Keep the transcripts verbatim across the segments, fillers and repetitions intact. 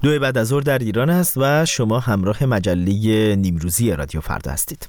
دو بعد از ظهر در ایران است و شما همراه مجله نیمروزی رادیو فردا هستید.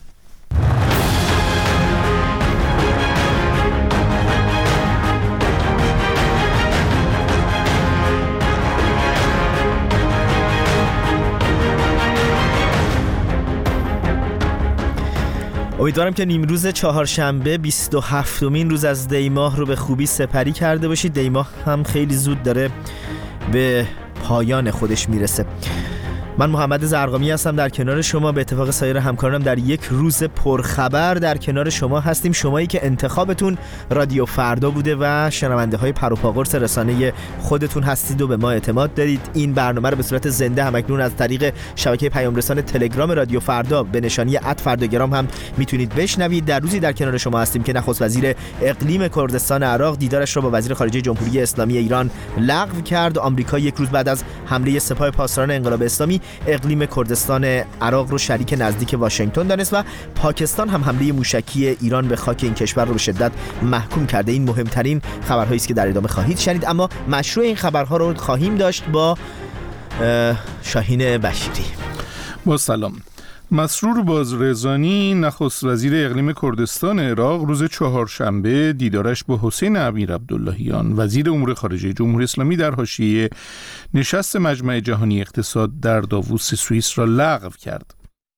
امیدوارم که نیمروز چهارشنبه بیست و هفتمین روز از دی ماه رو به خوبی سپری کرده باشید. دی ماه هم خیلی زود داره به پایان خودش میرسه. من محمد زرقامی هستم، در کنار شما به اتفاق سایر همکارانم در یک روز پرخبر در کنار شما هستیم. شمایی که انتخابتون رادیو فردا بوده و شنونده های پر و پا قرص رسانه خودتون هستید و به ما اعتماد دارید. این برنامه رو به صورت زنده همکنون از طریق شبکه پیام رسان تلگرام رادیو فردا به نشانی ات فرداگرام هم میتونید بشنوید. در روزی در کنار شما هستیم که نخست وزیر اقلیم کردستان عراق دیدارش را با وزیر خارجه جمهوری اسلامی ایران لغو کرد. آمریکا یک روز بعد از حمله سپاه پاسداران انقلاب اسلامی اقلیم کردستان عراق رو شریک نزدیک واشنگتن دانست و پاکستان هم حمله موشکی ایران به خاک این کشور رو به شدت محکوم کرده. این مهمترین خبرهایی است که در ادامه خواهید شنید، اما مشروع این خبرها رو خواهیم داشت با شاهین بشیری. با سلام. مسرور بازرگانی نخست وزیر اقلیم کردستان عراق روز چهارشنبه دیدارش با حسین امیرعبداللهیان وزیر امور خارجه جمهوری اسلامی در حاشیه نشست مجمع جهانی اقتصاد در داووس سوئیس را لغو کرد.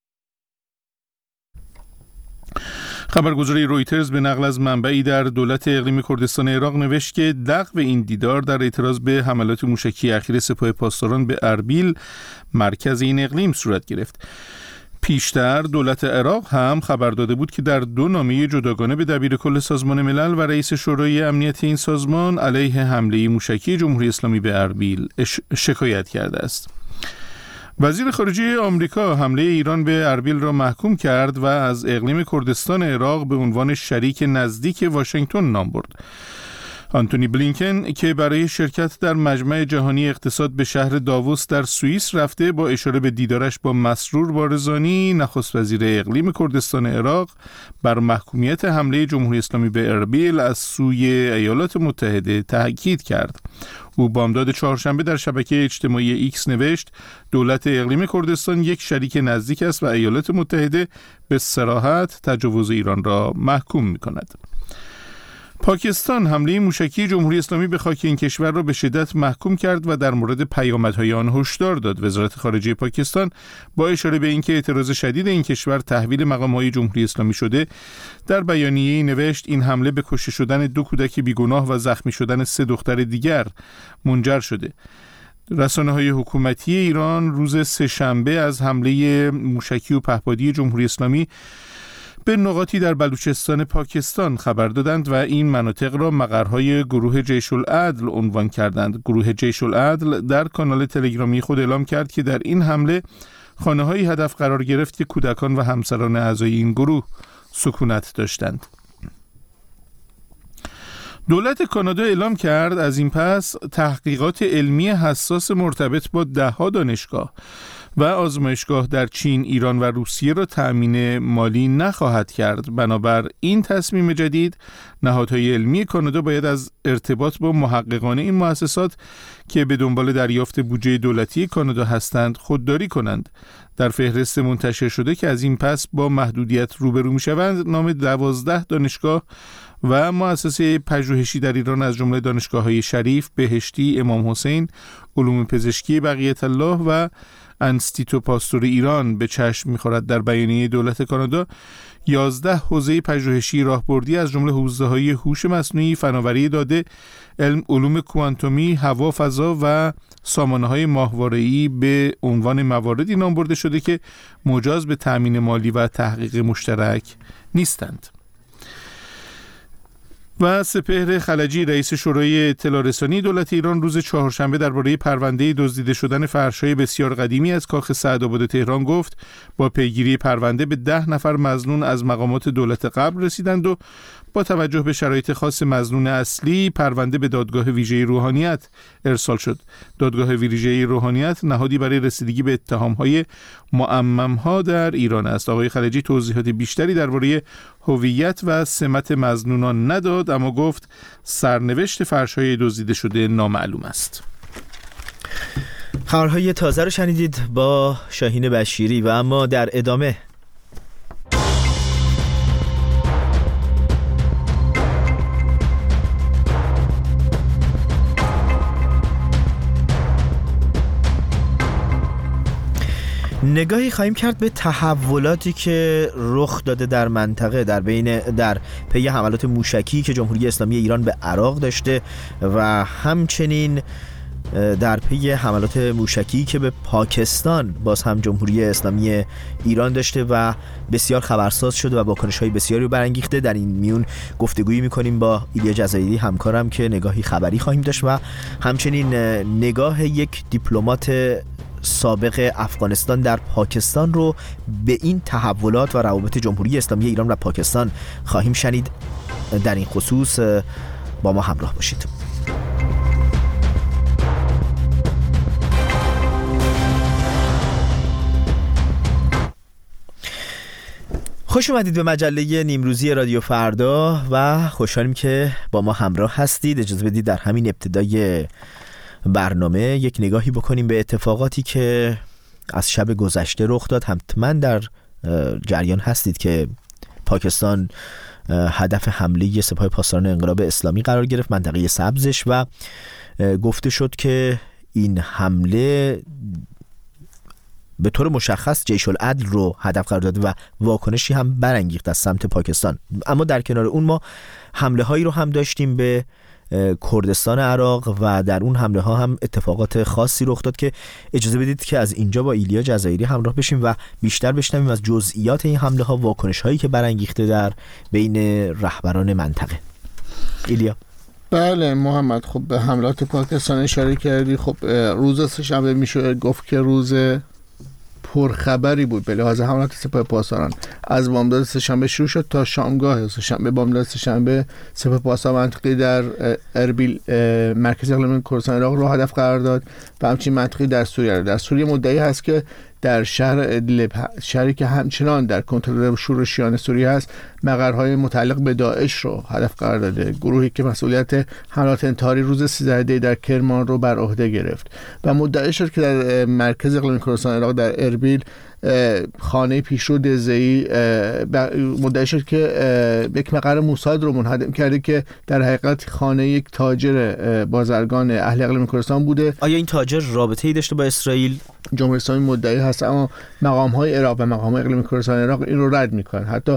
خبرگزاری رویترز به نقل از منبعی در دولت اقلیم کردستان عراق نوشت که لغو این دیدار در اعتراض به حملات موشکی اخیر سپاه پاسداران به اربیل مرکز این اقلیم صورت گرفت. پیشتر دولت عراق هم خبر داده بود که در دو نامه جداگانه به دبیرکل سازمان ملل و رئیس شورای امنیت این سازمان علیه حمله موشکی جمهوری اسلامی به اربیل شکایت کرده است. وزیر خارجه آمریکا حمله ایران به اربیل را محکوم کرد و از اقلیم کردستان عراق به عنوان شریک نزدیک واشنگتن نام برد. آنتونی بلینکن که برای شرکت در مجمع جهانی اقتصاد به شهر داووس در سوئیس رفته، با اشاره به دیدارش با مسرور بارزانی نخست وزیر اقلیم کردستان عراق بر محکومیت حمله جمهوری اسلامی به اربیل از سوی ایالات متحده تاکید کرد. او بامداد چهارشنبه در شبکه اجتماعی ایکس نوشت دولت اقلیم کردستان یک شریک نزدیک است و ایالات متحده به صراحت تجاوز ایران را محکوم می‌کند. پاکستان حمله موشکی جمهوری اسلامی به خاک این کشور را به شدت محکوم کرد و در مورد پیامدهای آن هشدار داد. وزارت خارجه پاکستان با اشاره به اینکه اعتراض شدید این کشور تحویل مقام‌های جمهوری اسلامی شده، در بیانیه‌ای نوشت این حمله به کشته شدن دو کودک بیگناه و زخمی شدن سه دختر دیگر منجر شده. رسانه‌های حکومتی ایران روز سه‌شنبه از حمله موشکی و پهپادی جمهوری اسلامی به نقاطی در بلوچستان پاکستان خبر دادند و این مناطق را مقرهای گروه جیش العدل عنوان کردند. گروه جیش العدل در کانال تلگرامی خود اعلام کرد که در این حمله خانه‌هایی هدف قرار گرفت که کودکان و همسران اعضای این گروه سکونت داشتند. دولت کانادا اعلام کرد از این پس تحقیقات علمی حساس مرتبط با ده‌ها دانشگاه و آزمایشگاه در چین، ایران و روسیه را تأمین مالی نخواهد کرد. بنابر این تصمیم جدید، نهادهای علمی کانادا باید از ارتباط با محققان این مؤسسات که به دنبال دریافت بودجه دولتی کانادا هستند خودداری کنند. در فهرست منتشر شده که از این پس با محدودیت روبرو می‌شوند، نام دوازده دانشگاه و مؤسسه پژوهشی در ایران از جمله دانشگاه‌های شریف، بهشتی، امام حسین، علوم پزشکی بقیت الله و انستیتو پاستور ایران به چشم می‌خورد. در بیانیه دولت کانادا یازده حوزه پژوهشی راهبردی از جمله حوزه‌های هوش مصنوعی، فناوری داده، علم علوم کوانتومی، هوا، فضا و سامانه‌های ماهواره‌ای به عنوان مواردی نام برده شده که مجاز به تأمین مالی و تحقیق مشترک نیستند. و سپهر خلجی رئیس شورای اطلاع رسانی دولت ایران روز چهارشنبه درباره پرونده دزدیده شدن فرش‌های بسیار قدیمی از کاخ سعدآباد تهران گفت با پیگیری پرونده به ده نفر مظنون از مقامات دولت قبل رسیدند و با توجه به شرایط خاص مظنون اصلی پرونده به دادگاه ویژه روحانیت ارسال شد. دادگاه ویژه روحانیت نهادی برای رسیدگی به اتهام‌های معمم‌ها در ایران است. آقای خلجی توضیحات بیشتری درباره هویت و سمت مظنونان نداد، اما گفت سرنوشت فرش‌های دزدیده شده نامعلوم است. خبرهای تازه رو شنیدید با شاهین بشیری و اما در ادامه نگاهی خواهیم کرد به تحولاتی که رخ داده در منطقه در بین در پی حملات موشکی که جمهوری اسلامی ایران به عراق داشته و همچنین در پی حملات موشکی که به پاکستان باز هم جمهوری اسلامی ایران داشته و بسیار خبرساز شده و واکنش‌های بسیاری رو برانگیخته. در این میون گفتگویی می‌کنیم با ایلیا جزایری همکارم که نگاهی خبری خواهیم داشت و همچنین نگاه یک دیپلمات سابق افغانستان در پاکستان رو به این تحولات و روابط جمهوری اسلامی ایران و پاکستان خواهیم شنید. در این خصوص با ما همراه باشید. خوش اومدید به مجله نیمروزی رادیو فردا و خوشحالیم که با ما همراه هستید. اجازه بدید در همین ابتدای برنامه یک نگاهی بکنیم به اتفاقاتی که از شب گذشته رخ داد. حتما در جریان هستید که پاکستان هدف حمله سپاه پاسداران انقلاب اسلامی قرار گرفت، منطقه سبزش، و گفته شد که این حمله به طور مشخص جیش العدل رو هدف قرار داده و واکنشی هم برانگیخت از سمت پاکستان. اما در کنار اون ما حمله هایی رو هم داشتیم به کردستان عراق و در اون حمله ها هم اتفاقات خاصی رخ داد که اجازه بدید که از اینجا با ایلیا جزایری همراه بشیم و بیشتر بشنویم از جزئیات این حمله ها، واکنش هایی که برانگیخته در بین رهبران منطقه. ایلیا. بله محمد، خب به حملات پاکستان اشاره کردی. خب روز سه‌شنبه میشه گفت که روز پرخبری بود به لحاظ حملات سپاه پاسداران. از بامداد سه‌شنبه شروع شد تا شامگاه سه‌شنبه. بامداد سه‌شنبه سپاه پاسداران منطقه در اربیل مرکز اقلیمی کردستان عراق رو هدف قرار داد و همچنین منطقه در سوریه. در سوریه مدعی هست که در شهر ادلب، شهری که همچنان در کنترل شورشیان سوریه است، مقرهای متعلق به داعش رو هدف قرار داده، گروهی که مسئولیت حملات انتحاری روز سیزده دی در کرمان رو بر عهده گرفت. و مدعی شد که در مرکز اقلیمی کردستان عراق در اربیل خانه پیشرو دزه‌ای مدعی شد که یک مقر موساد رو منهدم کرده که در حقیقت خانه یک تاجر بازرگان اهل اقلیم کردستان بوده. آیا این تاجر رابطه‌ای داشته با اسرائیل؟ جمهوری اسلامی مدعی هست، اما مقام‌های عراق و مقام‌های اقلیم کردستان عراق این رو رد می‌کنن. حتی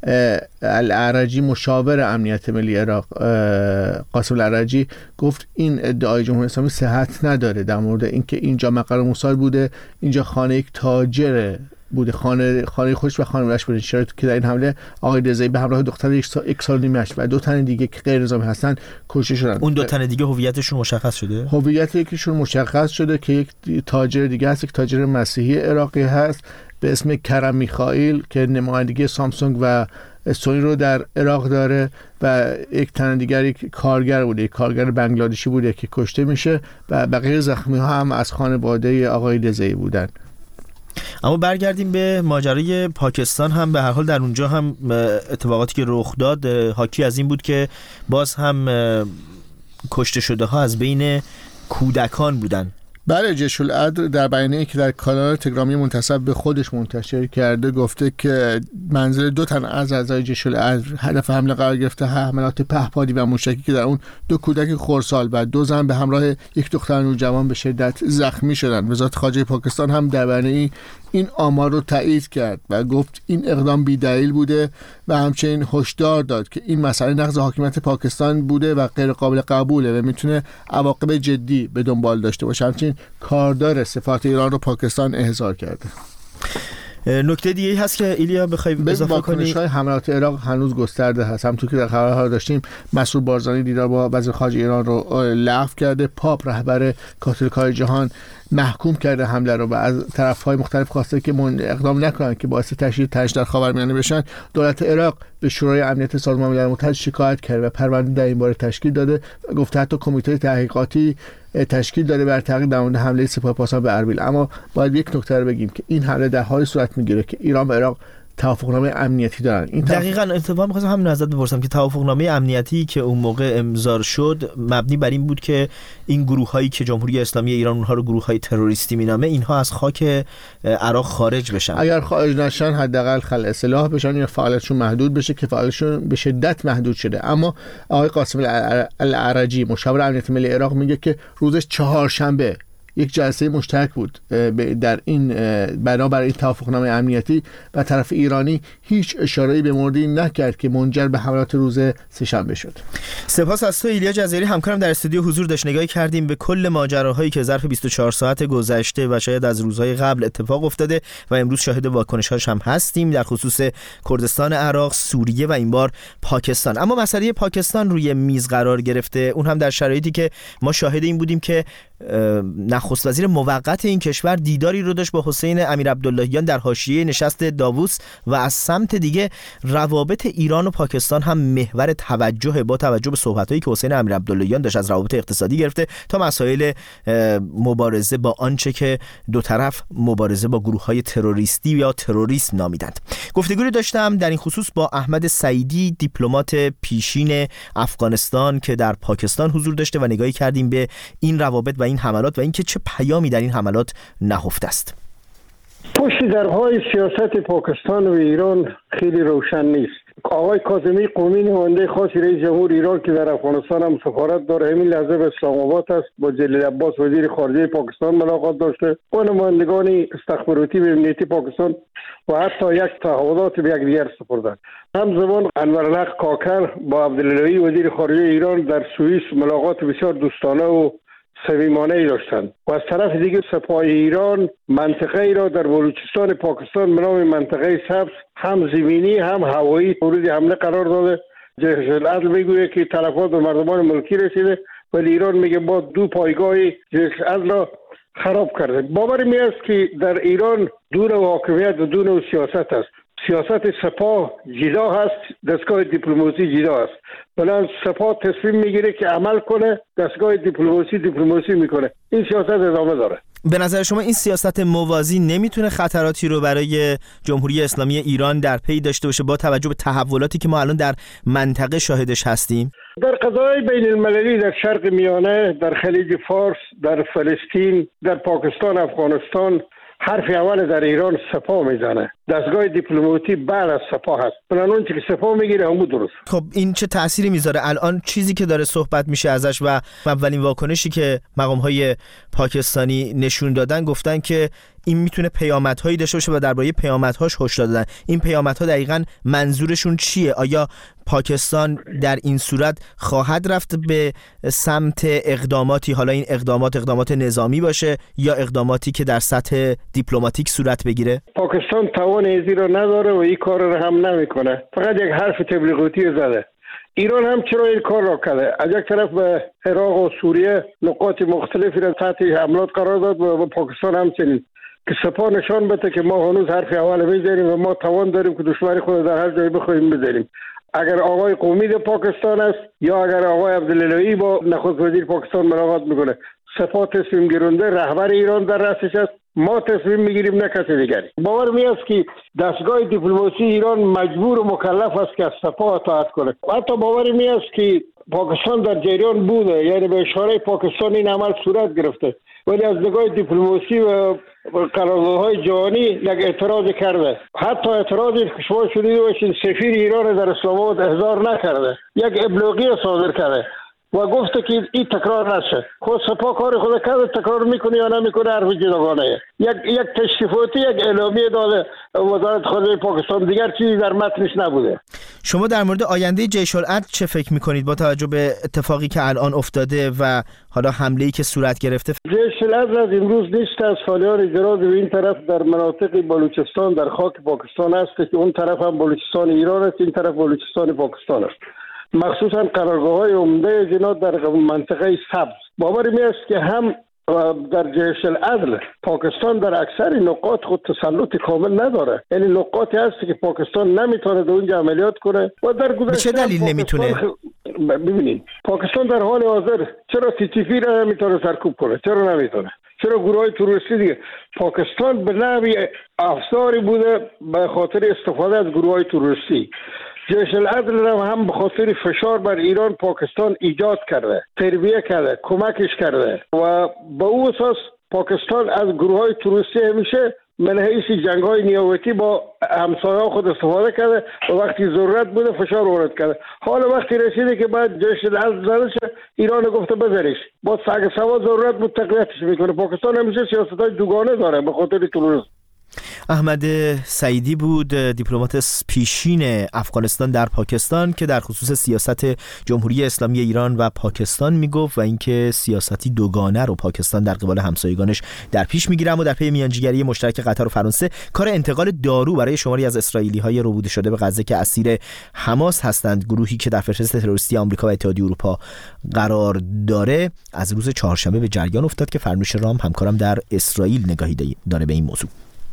الاعرجی مشاور امنیت ملی عراق، قاسم الاعرجی، گفت این ادعای جمهوری اسلامی صحت نداره در مورد اینکه اینجا مقر موساد بوده، اینجا خانه یک تاجر بوده، خانه خانه خودش و خانواده‌اش بوده. شرایطی که در این حمله آقای دزه‌ای به همراه دختر یک سال, یک سال نیمه‌اش و دو تن دیگه که غیر نظامی هستن کشته شدن. اون دو تن دیگه هویتشون مشخص شده؟ هویت یکیشون مشخص شده که یک تاجر دیگه هست، یک تاجر مسیحی عراقی هست به اسم کرم میخائیل که نمایندگی سامسونگ و سونی رو در عراق داره، و یک تن دیگر یک کارگر بوده، یک کارگر بنگلادشی بوده که کشته میشه و بقیه زخمی ها هم از خانواده آقای دزه‌ای بودن. اما برگردیم به ماجرای پاکستان. هم به هر حال در اونجا هم اتفاقاتی که رخ داد حاکی از این بود که باز هم کشته شده ها از بین کودکان بودن. بله، جیش العدل در بیانیه‌ای که در کانال تلگرامی منتسب به خودش منتشر کرده گفته که منزل دو تن از اعضای جیش العدل هدف حمله قرار گرفته. حملات پهپادی و موشکی که در اون دو کودک خردسال و دو زن به همراه یک دختر نوجوان به شدت زخمی شدند. وزارت خارجه پاکستان هم در بیانیه‌ای این آمار رو تایید کرد و گفت این اقدام بی‌دلیل بوده و همچنین هشدار داد که این مسئله نقض حاکمیت پاکستان بوده و غیر قابل قبوله و میتونه عواقب جدی به دنبال داشته باشه. همچنین کاردار سفارت ایران رو پاکستان احضار کرده. نکته دیگه هست که ایلیا بخوایم اضافه کنی؟ واکنش‌های حملات عراق هنوز گسترده هست. همونطور که در خبرها داشتیم، مسعود بارزانی دیدار با وزیر خارجه ایران رو لغو کرده. پاپ رهبر کاتولیک‌های جهان محکوم کرده حمله رو و از طرف‌های مختلف خواسته که اقدام نکنند که باعث تشدید تنش در خاورمیانه بشن. دولت عراق به شورای امنیت سازمان ملل متحد شکایت کرده و پرونده در این باره تشکیل داده و گفته حتی کمیته تحقیقاتی تشکیل داده بر تحقیق در مورد حمله سپاه پاسداران به اربیل. اما باید یک نکته رو بگیم که این حمله در حالی صورت میگیره که ایران و عراق توافقنامه امنیتی دارن. این توافق... دقیقاً اتفاقا می‌خواستم همین ازت بپرسم که توافقنامه امنیتی که اون موقع امضا شد مبنی بر این بود که این گروه‌هایی که جمهوری اسلامی ایران اونها رو گروه‌های تروریستی مینامه اینها از خاک عراق خارج بشن. اگر خارج نشن حداقل خلع سلاح بشن یا فعالیتشون محدود بشه که فعالیتشون به شدت محدود شده. اما آقای قاسم العرجی مشاور امنیت ملی عراق میگه که روز چهارشنبه یک جلسه مشترک بود در این بنابر این توافقنامه امنیتی و طرف ایرانی هیچ اشاره‌ای به موردی نکرد که منجر به حملات روز سه‌شنبه شد. سپاس از تو ایلیا جزیری، همکارم در استودیو حضور داشت. نگاهی کردیم به کل ماجراهایی که ظرف بیست و چهار ساعت گذشته و شاید از روزهای قبل اتفاق افتاده و امروز شاهد واکنش‌هاش هم هستیم در خصوص کردستان عراق، سوریه و این بار پاکستان. اما مسئله پاکستان روی میز قرار گرفته، اون هم در شرایطی که ما شاهد این بودیم که نخست وزیر موقت این کشور دیداری رو داشت با حسین امیرعبداللهیان در حاشیه نشست داووس و از سمت دیگه روابط ایران و پاکستان هم محور توجه با توجه به صحبتایی که حسین امیرعبداللهیان داشت از روابط اقتصادی گرفته تا مسائل مبارزه با آنچه که دو طرف مبارزه با گروه‌های تروریستی یا تروریسم نامیدند. گفتگوی داشتم در این خصوص با احمد سعیدی، دیپلمات پیشین افغانستان که در پاکستان حضور داشته و نگاهی کردیم به این روابط و این حملات و اینکه چه پیامی در این حملات نهفته است. پشت درهای سیاست پاکستان و ایران خیلی روشن نیست. آقای کاظمی قومی نماینده خاص رئیس جمهور ایران که در افغانستان هم سفارت داره همین لحظه به اسلام آباد است، با جلیل عباس وزیر خارجه پاکستان ملاقات داشته و نمایندگان استخباراتی و امنیتی پاکستان و حتی یک تعهدات به یکدیگر سپردند. همزمان انورالحق کاکر با عبداللهی وزیر خارجه ایران در سوئیس ملاقات بسیار دوستانه و صمیمانه‌ای داشتند و از طرف دیگه سپاه ایران منطقه ای را در بلوچستان پاکستان به نام منطقه سبز هم زمینی هم هوایی مورد حمله قرار داده. جیش العدل میگوید که تلفات به مردمان ملکی رسیده ولی ایران میگه با دو پایگاه جیش العدل را خراب کرده. باور می است که در ایران دو نوع حاکمیت و دو نوع سیاست است. سیاست سپاه جدا هست، دستگاه دیپلماسی جدا است. بنابراین سپاه تصمیم میگیره که عمل کنه، دستگاه دیپلماسی دیپلماسی میکنه. این سیاست ادامه داره. به نظر شما این سیاست موازی نمیتونه خطراتی رو برای جمهوری اسلامی ایران در پی داشته باشه با توجه به تحولاتی که ما الان در منطقه شاهدش هستیم؟ در قضای بین المللی در شرق میانه، در خلیج فارس، در فلسطین، در پاکستان، افغانستان، حرف اول در ایران سپاه میزنه. دستگاه دیپلماتی بعد از سپاه هست. بنابراین چیزی که سپاه میگیره همون درست. خب این چه تأثیری میذاره الان چیزی که داره صحبت میشه ازش و اولین واکنشی که مقام‌های پاکستانی نشون دادن گفتن که این میتونه پیامدهایی داشته باشه و درباره پیامدهاش هشدار دادن. این پیامدها دقیقاً منظورشون چیه؟ آیا پاکستان در این صورت خواهد رفت به سمت اقداماتی، حالا این اقدامات اقدامات نظامی باشه یا اقداماتی که در سطح دیپلماتیک صورت بگیره؟ پاکستان توان ازی رو نداره و این کار رو هم نمیکنه. فقط یک حرف تبلیغاتی زده. ایران هم چرا این کار را کرده؟ از یک طرف به عراق و سوریه نقاط مختلفی را تحت حملات قرار داد و پاکستان همچنین که سپاه نشان بده که ما هنوز حرف اول میزنیم و ما توان داریم که دشمن خود در هر جایی بخوایم بزنیم. اگر آقای قومی در پاکستان است یا اگر آقای عبداللهی با نخست وزیر پاکستان ملاقات میکنه، سپاه تصمیم گیرنده رهبر ایران در رأسش است. ما تصمیم میگیریم نه کسی دیگری. باور می است که دستگاه دیپلماسی ایران مجبور و مکلف است که از سپاه اطاعت کنه. حتی باور می است که پاکستان در جریان بوده، یعنی به اشاره پاکستان این عمل صورت گرفته، ولی از نگاه دیپلماسی و قراردادهای جهانی یک اعتراض کرده. حتی اعتراضی که شما شنیده باشید سفیر ایران در اسلام آباد احضار نکرده، یک ابلاغی صادر کرده و گفته که این تکرار نشه. خود سپاه کار خود کرده، تکرار میکنه یا نمیکنه حرف جداگانه. یک یک تشریفاتی، یک اعلامیه داده وزارت خارجه پاکستان، دیگر چیزی در متنش نبوده. شما در مورد آینده جیش العدل چه فکر میکنید با توجه به اتفاقی که الان افتاده و حالا حمله‌ای که صورت گرفته؟ جیش العدل از امروز نیست، از سالیان دراز به این طرف در مناطق بلوچستان در خاک پاکستان است که اون طرف هم بلوچستان ایران است، این طرف بلوچستان پاکستان است. مخصوصا قرارگاه‌های عمده جنات در منطقه سبز. باور می است که هم در جیش العدل پاکستان در اکثر نقاط خود تسلط کامل نداره، یعنی نقاطی هست که پاکستان نمیتونه در اونجا عملیات کنه و در گذشته به چه دلیل نمیتونه؟ خ... ببینید پاکستان در حال حاضر چرا تی تی پی را نمیتونه سرکوب کنه؟ چرا نمیتونه؟ چرا گروه های تروریستی دیگه؟ پاکستان به نوعی افزاری بوده به خاطر استفاده از گروه های تروریستی. جیش العدل هم, هم به خاطر فشار بر ایران پاکستان ایجاد کرده، تربیه کرده، کمکش کرده و به او اساس پاکستان از گروه های تروریستی همیشه من حیث جنگ های نیابتی با همسایه خود استفاده کرده و وقتی ضرورت بوده فشار وارد کرده. حالا وقتی رسیده که بعد جیش العدل زده شه، ایران گفته بذاریش، با سگ سوا ضرورت بود تقویتش میکنه. پاکستان همیشه سیاست های دوگانه داره به خاطر تروریسم. احمد سعیدی بود، دیپلمات پیشین افغانستان در پاکستان که در خصوص سیاست جمهوری اسلامی ایران و پاکستان میگفت و اینکه سیاستی دوگانه رو پاکستان در قبال همسایگانش در پیش میگیره. اما در پی میانجیگری مشترک قطر و فرانسه کار انتقال دارو برای شماری از اسرائیلی‌های ربوده شده به غزه که اسیر حماس هستند، گروهی که در فهرست تروریستی آمریکا و اتحادیه اروپا قرار داره، از روز چهارشنبه به جریان افتاد که فرنوش رام همکارم در اسرائیل نگاهی داره به این موضوع.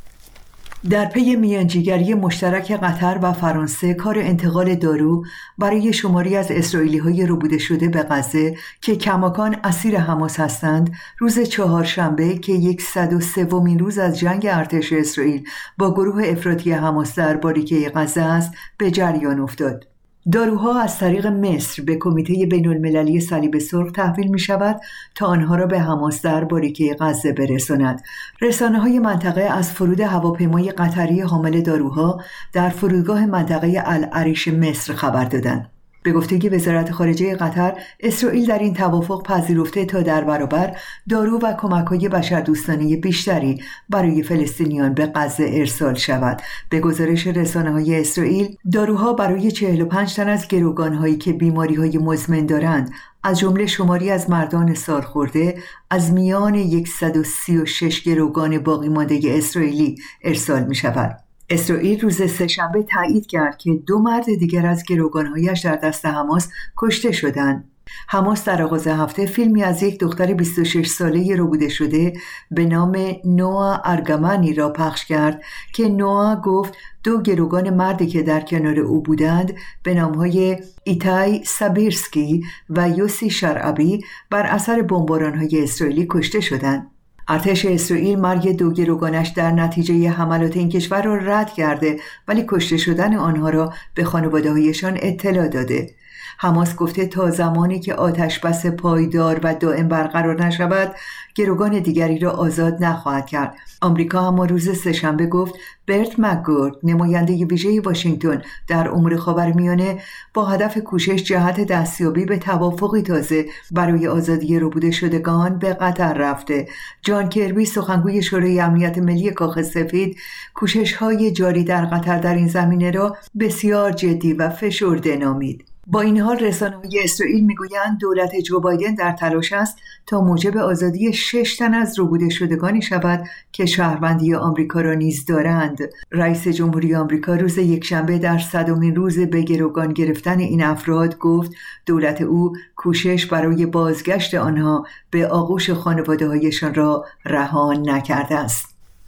در پی میانجیگری مشترک قطر و فرانسه کار انتقال دارو برای شماری از اسرائیلی‌های ربوده شده به غزه که کماکان اسیر حماس هستند، روز چهارشنبه که صد و سومین روز از جنگ ارتش اسرائیل با گروه افراطی حماس در باریکه غزه است، به جریان افتاد. داروها از طریق مصر به کمیته بین‌المللی صلیب سرخ تحویل می شود تا آنها را به حماس در باریکه غزه برساند. رسانه‌های منطقه از فرود هواپیمای قطری حامل داروها در فرودگاه منطقه العریش مصر خبر دادند. به گفته وزارت خارجه قطر، اسرائیل در این توافق پذیرفته تا در برابر دارو و کمک‌های بشردوستانه بیشتری برای فلسطینیان به غزه ارسال شود. به گزارش رسانه‌های اسرائیل، داروها برای چهل و پنج تن از گروگان‌هایی که بیماری‌های مزمن دارند، از جمله شماری از مردان سالخورده، از میان صد و سی و شش گروگان باقی مانده اسرائیلی ارسال می‌شود. اسرائیل روز سه‌شنبه تایید کرد که دو مرد دیگر از گروگان‌هایش در دست حماس کشته شدند. حماس در آغاز هفته فیلمی از یک دختر بیست و شش ساله ربوده شده به نام نوآ ارگمانی را پخش کرد که نوآ گفت دو گروگان مردی که در کنار او بودند به نام‌های ایتای سابیرسکی و یوسی شرعبی بر اثر بمباران‌های اسرائیلی کشته شدند. ارتش اسرائیل مرگ دو گروگانش در نتیجه حملات این کشور را رد کرده، ولی کشته شدن آنها را به خانواده‌هایشان اطلاع داده. حماس گفته تا زمانی که آتش بس پایدار و دائم برقرار نشود، گروگان دیگری را آزاد نخواهد کرد. آمریکا اما روز سه‌شنبه گفت برت مکگورد، نماینده ویژه واشنگتن در امور خاورمیانه، با هدف کوشش جهت دستیابی به توافقی تازه برای آزادی ربوده شدگان به قطر رفته. جان کربی، سخنگوی شورای امنیت ملی کاخ سفید، کوشش‌های جاری در قطر در این زمینه را بسیار جدی و فشرده نامید. با این حال رسانه‌های اسرائیل میگویند دولت جو بایدن در تلاش است تا موجب آزادی شش تن از ربوده شدگانی شود که شهروندی آمریکا را نیز دارند. رئیس جمهوری آمریکا روز یکشنبه در صدمین روز به گروگان گرفتن این افراد گفت دولت او کوشش برای بازگشت آنها به آغوش خانواده‌هایشان را رها نکرده است.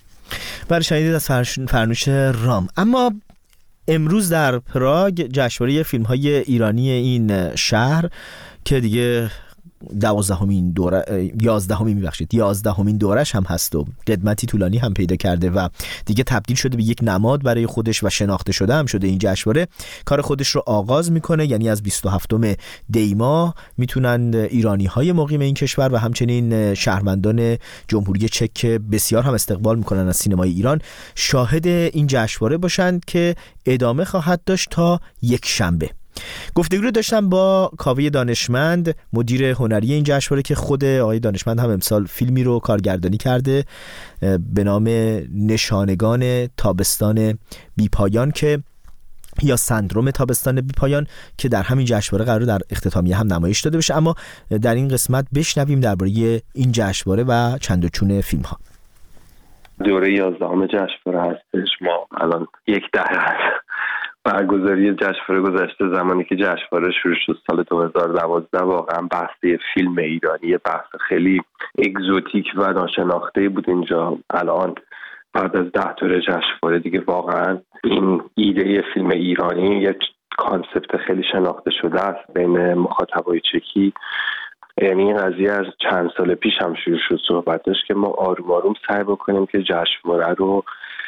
برای شنیدید از فرنوش رام. اما امروز در پراگ جشنواره فیلم‌های ایرانی این شهر که دیگه دوازدهمین دوره یازدهمین میبخشید یازدهمین دورش هم هست و قدمتی طولانی هم پیدا کرده و دیگه تبدیل شده به یک نماد برای خودش و شناخته شده هم شده. این جشنواره کار خودش رو آغاز میکنه، یعنی از بیست و هفتم دی ماه میتونن ایرانی‌های مقیم این کشور و همچنین شهروندان جمهوری چک که بسیار هم استقبال میکنن از سینمای ایران شاهد این جشنواره باشند که ادامه خواهد داشت تا یک شنبه. گفتگو رو داشتم با کاوه دانشمند، مدیر هنری این جشنواره که خود آقای دانشمند هم امسال فیلمی رو کارگردانی کرده به نام نشانگان تابستان بی پایان که یا سندروم تابستان بی پایان که در همین جشنواره قرار در اختتامیه هم نمایش داده بشه. اما در این قسمت بشنویم درباره این جشنواره و چند و چون فیلم ها. دوره یازدهم جشنواره هستش. ما الان یک دهه هست برگزاری جشنواره گذشته. زمانی که جشنواره شروع شد سال دو هزار و دوازده واقعا بحث فیلم ایرانی بحث خیلی اگزوتیک و ناشناخته بود اینجا. الان بعد از ده دوره جشنواره دیگه واقعا این ایده فیلم ایرانی یک کانسپت خیلی شناخته شده است بین مخاطبای چکی. یعنی این قضیه از چند سال پیش هم شروع شد صحبتش که ما آروم آروم سعی بکنیم که جشنواره رو،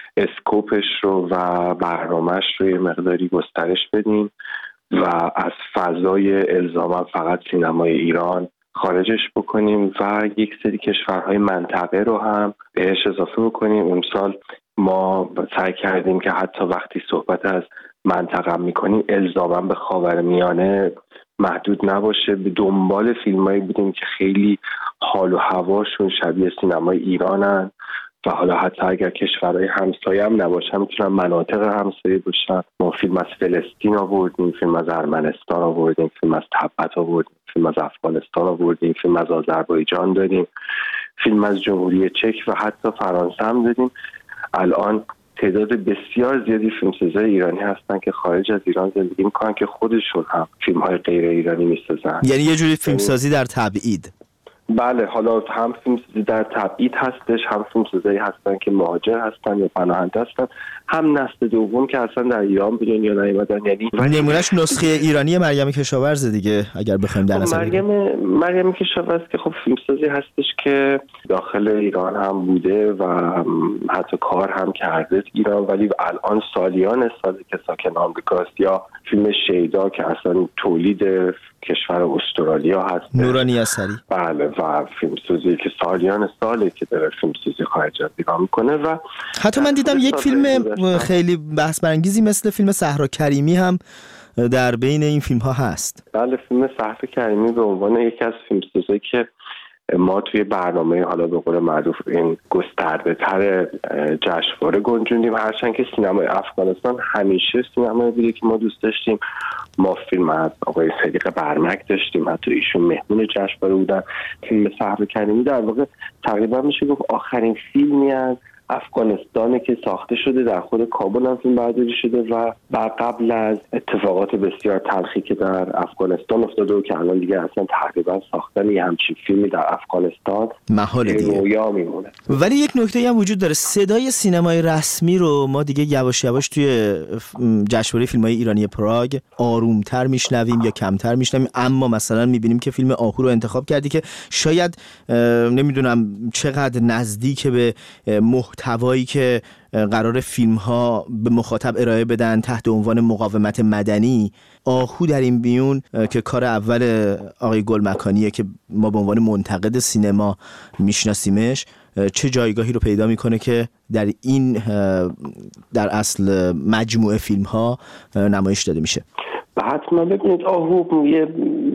اسکوپش رو و برنامهش رو یه مقداری گسترش بدیم و از فضای الزاما فقط سینمای ایران خارجش بکنیم و یک سری کشورهای منطقه رو هم بهش اضافه بکنیم. امسال ما سعی کردیم که حتی وقتی صحبت از منطقه میکنیم الزاما به خاورمیانه محدود نباشه. به دنبال فیلمایی بودیم که خیلی حال و هواشون شبیه سینمای ایرانن و حالا حتی اگر کشورهای همسایه هم نباشن میتونن مناطق همسایه باشن. ما فیلم از فلسطین آوردیم، فیلم از ارمنستان آوردیم، فیلم از تبت آوردیم، فیلم از افغانستان آوردیم، فیلم از آذربایجان دادیم، فیلم از جمهوری چک و حتی فرانسه هم دادیم. الان تعداد بسیار زیادی فیلمسازای ایرانی هستن که خارج از ایران زندگی میکنن که خودشون هم فیلم‌های غیر ایرانی میسازن. یعنی یه جوری فیلمسازی در تبعید. بله، حالا هم فیلمسازی در تبعید هستش، هم فیلمسازایی هستن که مهاجر هستن یا پناهنده هستن، هم نسل دوم که اصلا در ایران به دنیا نیومدن. یعنی نمونهش نسخه ایرانی مریم کشاورز دیگه اگر بخوایم در نظر بگیریم. مریم مریم کشاورز که خب فیلمسازی هستش که داخل ایران هم بوده و حتی کار هم کرده ایران، ولی الان سالیان سالی که ساکن آمریکاست. یا فیلم شیدا که اصلا تولید کشور استرالیا هست، نورانی اثری. بله، و فیلمسازی که سالیان ساله که داره فیلمسازی خارج از ایران میکنه. و حتی من دیدم یک فیلم خیلی بحث برانگیزی مثل فیلم صحرا کریمی هم در بین این فیلم ها هست. بله، فیلم صحرا کریمی به عنوان یکی از فیلمسازی که ما توی برنامه حالا به قول معروف این گسترده تر جشنواره گنجوندیم، هرچند که سینمای افغانستان همیشه سینمایی بوده که ما دوست داشتیم. ما فیلم از آقای صدیق برمک داشتیم، حتی ایشون مهمون جشنواره بودن. فیلم صحرا کریمی در واقع تقریبا میشه گفت آخرین فیلمی از افغانستان که ساخته شده، در خود کابل هم فیلم برداری شده و بر قبل از اتفاقات بسیار تلخی که در افغانستان افتاده و که الان دیگه اصلا تقریبا ساختن یه همچین فیلمی در افغانستان محال دیگه رویا میمونه. ولی یک نکته هم وجود داره، صدای سینمای رسمی رو ما دیگه یواش یواش توی جشنواره فیلم‌های ایرانی پراگ آرومتر میشنویم یا کمتر میشنویم، اما مثلا میبینیم که فیلم آهو رو انتخاب کردی که شاید نمیدونم چقدر نزدیک به محتوایی که قرار فیلم ها به مخاطب ارائه بدن تحت عنوان مقاومت مدنی. آهو در این بیون که کار اول آقای گلمکانیه که ما به عنوان منتقد سینما میشناسیمش، چه جایگاهی رو پیدا میکنه که در این در اصل مجموعه فیلم ها نمایش داده میشه؟ حتما ببینید، آهو یه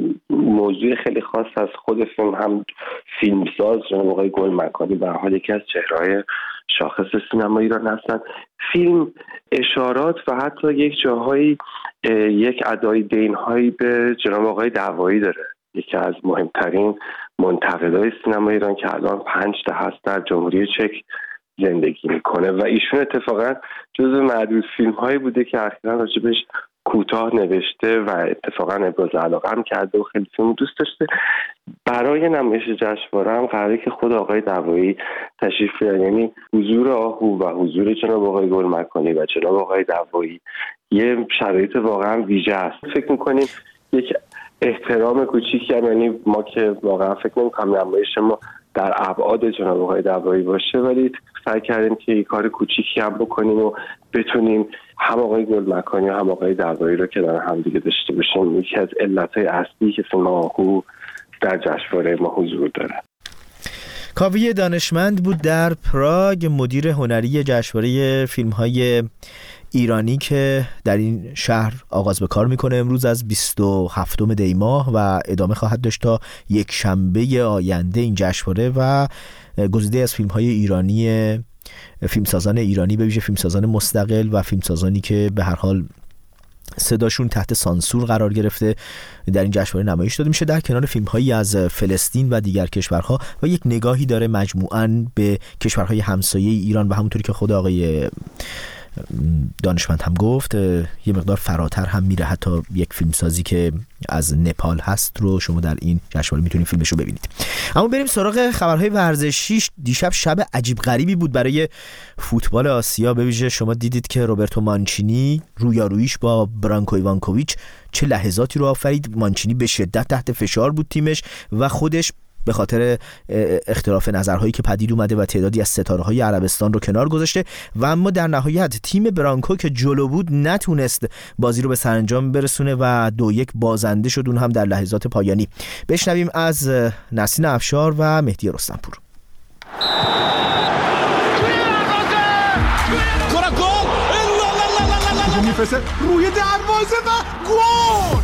موضوع خیلی خاص از خود فیلم، هم فیلمساز جناب آقای گلمکانی به حال یکی از چهره‌های شاخص سینما ایران هستن. فیلم اشارات و حتی یک جاهایی یک ادای دینهایی به جناب آقای دعوایی داره، یکی از مهمترین منتقدای سینما ایران که الان پنج تا هست در جمهوری چک زندگی میکنه و ایشون اتفاقا جزو معدود فیلم هایی بوده که اخیراً راجبش کوتاه نوشته و اتفاقا ابراز علاقه هم کرده و خیلی فیلم دوست داشته. برای نمایش جشنواره هم قراره که خود آقای دعوایی تشریف بیارن، یعنی حضور آهو و حضور جناب آقای گلمکانی و جناب آقای دعوایی یه شرایط واقعا ویژه است. فکر می‌کنیم یک احترام کوچیکی هم، یعنی ما که واقعا فکر نمی‌کنم نمایش ما در ابعاد جناب آقای دعوایی باشه، ولی سعی کردیم که یک کار کوچیکی هم بکنیم و بتونیم هم آقای گلمکانی و هم آقای دعوایی رو که در هم دیگه داشته باشیم. یکی از علتهای اصلی که فیلم آهو در جشنواره ما حضور داره. کاوی دانشمند بود در پراگ، مدیر هنری جشنواره فیلم‌های ایرانی که در این شهر آغاز به کار میکنه امروز از بیست و هفتم دی ماه و ادامه خواهد داشت تا یک شنبه آینده این جشنواره و گزیده از فیلم‌های ایرانی، فیلمسازان ایرانی به ویژه فیلمسازان مستقل و فیلمسازانی که به هر حال صداشون تحت سانسور قرار گرفته در این جشنواره نمایش داده میشه، در کنار فیلم‌هایی از فلسطین و دیگر کشورها و یک نگاهی داره مجموعاً به کشورهای همسایه ایران و همونطوری که خود آقای دانشمند هم گفت یه مقدار فراتر هم میره، حتی یک فیلمسازی که از نپال هست رو شما در این جشنواره میتونید فیلمش رو ببینید. اما بریم سراغ خبرهای ورزشی. دیشب شب عجیب غریبی بود برای فوتبال آسیا. به ویژه شما دیدید که روبرتو مانچینی رویاروییش با برانکو ایوانکوویچ چه لحظاتی رو آفرید. مانچینی به شدت تحت فشار بود تیمش و خودش به خاطر اختلاف نظرهایی که پدید اومده و تعدادی از ستاره‌های عربستان رو کنار گذاشته و اما در نهایت تیم برانکو که جلو بود نتونست بازی رو به سرانجام برسونه و دو یک بازنده شد، اون هم در لحظات پایانی. بشنویم از نسرین افشار و مهدی رستمپور. روی دروازه و گل!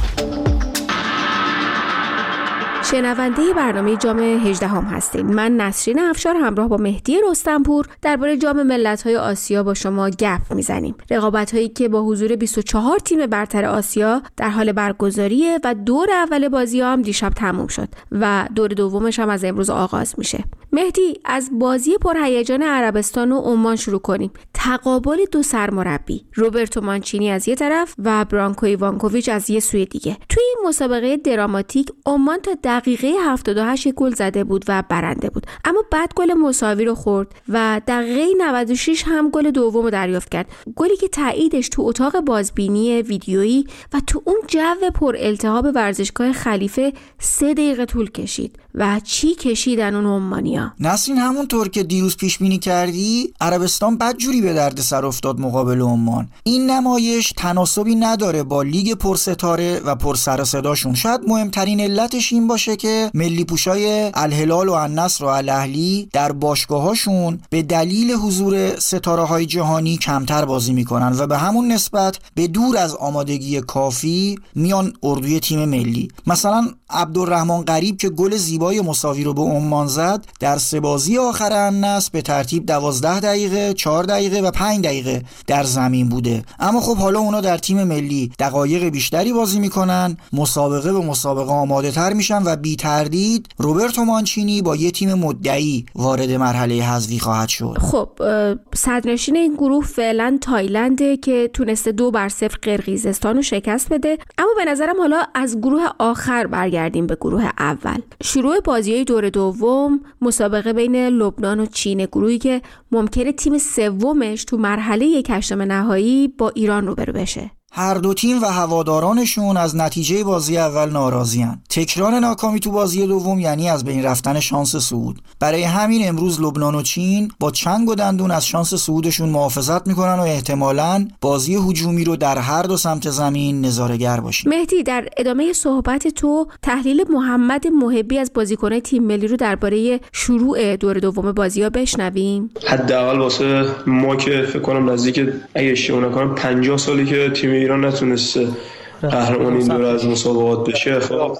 شنونده برنامه جام هجدهم هستیم. من نسرین افشار همراه با مهدی رستمپور درباره جام ملت‌های آسیا با شما گپ میزنیم. رقابت‌هایی که با حضور بیست و چهار تیم برتر آسیا در حال برگزاریه و دور اول بازی‌ها هم دیشب تموم شد و دور دومش هم از امروز آغاز میشه. مهدی، از بازی پرهیجان عربستان و عمان شروع کنیم. تقابل دو سرمربی، روبرتو مانچینی از یه طرف و برانکو ایوانکوویچ از یه سوی دیگه. توی این مسابقه دراماتیک عمان تا دقیقه هفتاد و هشت گل زده بود و برنده بود، اما بعد گل مساوی رو خورد و دقیقه نود و شش هم گل دوم رو دریافت کرد. گلی که تاییدش تو اتاق بازبینی ویدیویی و تو اون جو پر التهاب ورزشگاه خلیفه سه دقیقه طول کشید. و چی کشیدن اون عمانیا؟ نسرین، همونطور که دیروز پیش بینی کردی عربستان بدجوری به درد سر افتاد مقابل عمان. این نمایش تناسبی نداره با لیگ پرستاره و پر سر و صداشون. شاید مهمترین علتش این باشه که ملی پوشای الهلال و النصر و الاهلی در باشگاهاشون به دلیل حضور ستاره های جهانی کمتر بازی میکنن و به همون نسبت به دور از آمادگی کافی میان اردوی تیم ملی. مثلا عبدالرحمن غریب که گل زیبای مساوی رو به عمان زد در سه بازی آخر النصر به ترتیب دوازده دقیقه، چهار دقیقه و پنج دقیقه در زمین بوده. اما خب حالا اونا در تیم ملی دقایق بیشتری بازی میکنن، مسابقه به مسابقه آماده تر میشن و بی تردید روبرتو مانچینی با یه تیم مدعی وارد مرحله حذفی خواهد شد. خب صدرنشین این گروه فعلا تایلنده که تونسته دو بر صفر قرقیزستان رو شکست بده. اما به نظرم حالا از گروه آخر برگردیم به گروه اول. شروع بازی‌های دور دوم مسابقه بین لبنان و چین، گروهی که ممکنه تیم سومش تو مرحله یک هشتم نهایی با ایران روبرو بشه. هر دو تیم و هوادارانشون از نتیجه بازی اول ناراضی‌اند. تکرار ناکامی تو بازی دوم یعنی از بین رفتن شانس صعود. برای همین امروز لبنان و چین با چنگ و دندون از شانس صعودشون محافظت میکنن و احتمالاً بازی هجومی رو در هر دو سمت زمین نظاره‌گر باشیم. مهدی، در ادامه صحبت تو تحلیل محمد محبی از بازیکن‌های تیم ملی رو درباره شروع دور دوم بازی‌ها بشنویم. حداقل واسه ما که فکر کنم نزدیک اگه اشتباه نکنم پنجاه سالی که تیم ایران نتونسته قهرمان این دوره از مسابقات بشه خب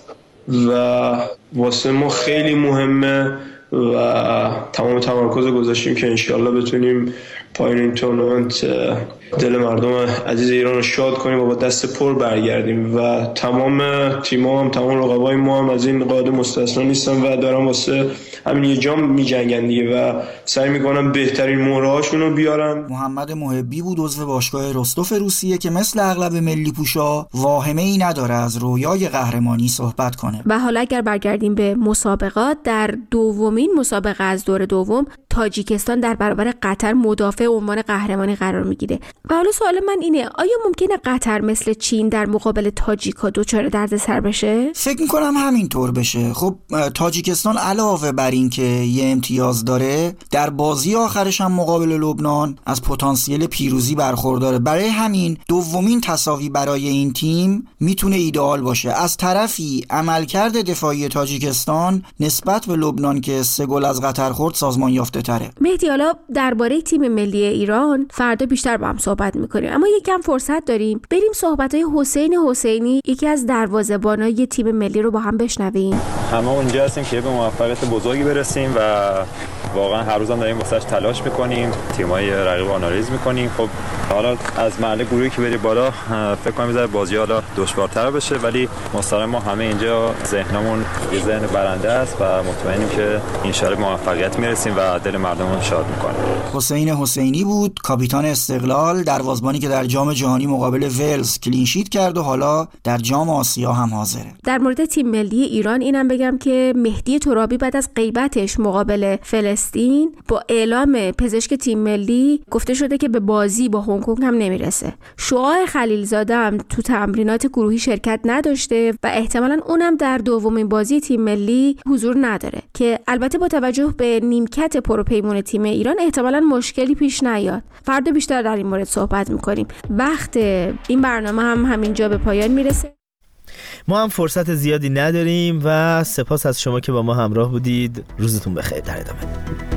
و واسه ما خیلی مهمه و تمام تمرکز گذاشتیم که انشالله بتونیم پایین این تورنمنت دل مردم عزیز ایران رو شاد کنیم و با دست پر برگردیم و تمام تیم‌ها هم تمام رقبای ما هم از این قاعده مستثنا نیستن و دارن واسه همین یه جام می‌جنگن دیگه و سعی می‌کنن بهترین مهره‌هاشون رو بیارن. محمد محبی بود عضو باشگاه رستوف روسیه که مثل اغلب ملی پوشا واهمه‌ای نداره از رویای قهرمانی صحبت کنه. و حالا اگر برگردیم به مسابقات، در دومین مسابقه از دور دوم تاجیکستان در برابر قطر مدافع عنوان قهرمانی قرار میگیره. و حالا سوال من اینه، آیا ممکنه قطر مثل چین در مقابل تاجیکا دچار دردسر بشه؟ فکر میکنم همینطور بشه. خب تاجیکستان علاوه بر این که یه امتیاز داره، در بازی آخرش هم مقابل لبنان از پتانسیل پیروزی برخورداره. برای همین دومین تساوی برای این تیم میتونه ایدئال باشه. از طرفی عملکرد دفاعی تاجیکستان نسبت به لبنان که سه گل از قطر خورد سازمان یافته تره. مهدی، حالا درباره تیم ملی ایران فردا بیشتر با هم صحبت میکنیم، اما یکم فرصت داریم بریم صحبت‌های حسین حسینی، یکی از دروازه‌بانای تیم ملی رو با هم بشنویم. همه اونجا هستیم که به موفقیت بزرگی برسیم و واقعا هر روزم داریم واسش تلاش میکنیم، تیمای رقیب آنالیز میکنیم. خب حالا از مرحله گروهی که بری بالا فکر کنم میذاره بازی حالا دشوارتر بشه، ولی مستقیم ما همه اینجا ذهنمون یه ذهن برنده است و مطمئنیم که ان شاء الله موفقیت میرسیم و دل مردمون شاد میکنه. حسین حسینی بود کاپیتان استقلال، دروازه‌بانی که در جام جهانی مقابل ولز کلین شیت کرد و حالا در جام آسیا هم حاضره. در مورد تیم ملی ایران اینم بگم که مهدی ترابی بعد از غیبتش مقابل فلسطین با اعلام پزشک تیم ملی گفته شده که به بازی با هنگ کنگ هم نمیرسه. شعاع خلیلزاده هم تو تمرینات گروهی شرکت نداشته و احتمالاً اونم در دومین بازی تیم ملی حضور نداره که البته با توجه به نیمکت پروپیمون تیم ایران احتمالاً مشکلی پیش نیاد. فردا بیشتر در این مورد صحبت میکنیم. وقت این برنامه هم همینجا به پایان میرسه. ما هم فرصت زیادی نداریم و سپاس از شما که با ما همراه بودید. روزتون بخیر. در ادامه